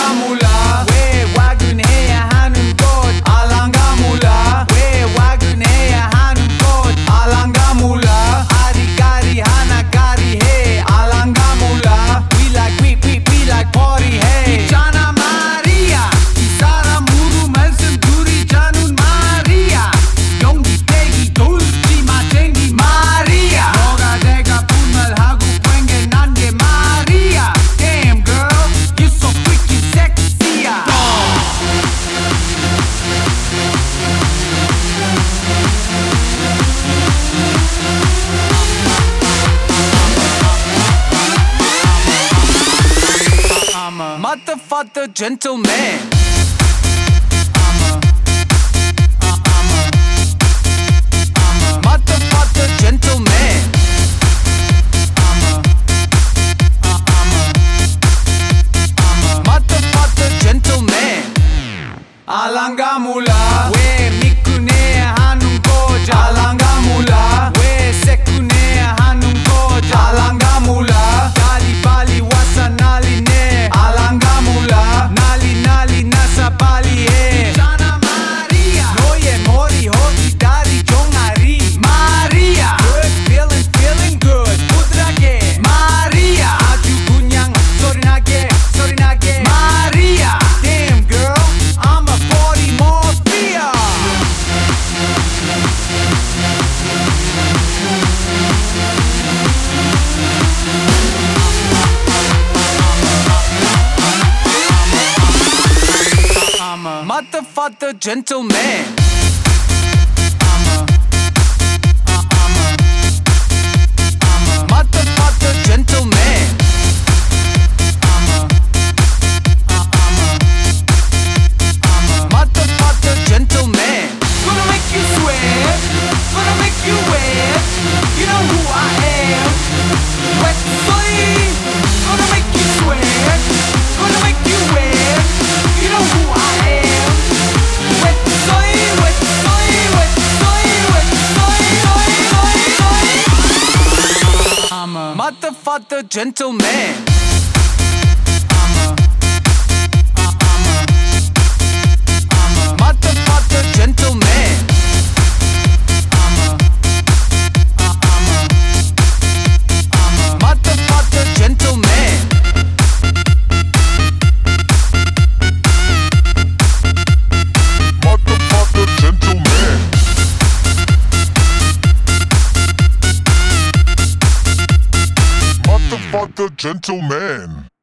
알랑가몰라 왜 와근해야 하는 곳 알랑가몰라 왜 와근해야 하는 곳 알랑가몰라 아리가리 하나가리해 알랑가몰라 We like party 해 있잖아 말이야 이 사람 우루 말씀드리자는 말이야 용기 빼기 돌지 마 쟁기 말이야 너가 내가 분말하고 괭게 난 게 말이야 Damn girl you're so freaking sexy야 I'm a motherfucker gentleman motherfucker gentleman motherfucker gentleman 알랑가몰라 왜 미끈해야 하는 거지 알랑가몰라 왜 새끈해야 하는 거지 알랑가몰라 빨리 와서 난리네 알랑가몰라 난리 나서 빨리 해 있잖아 말이야 너의 머리 허리 다리 종아리 말이야 Good feeling good 부드럽게 말이야 아주 그냥 소리나게 말이야 Damn girl I'm a body mafia I'm a motherfucker gentleman motherfucker gentleman motherfucker gentleman Gonna make you sweat Gonna make you wet You know who I am Wet soy Gonna make you sweat Gonna make you wet You know who I am Wet soy Wet soy Wet soy Wet soy I'm a motherfucker gentleman motherfucker gentleman motherfucker gentleman Motherfucker gentleman. Motherfucker gentleman.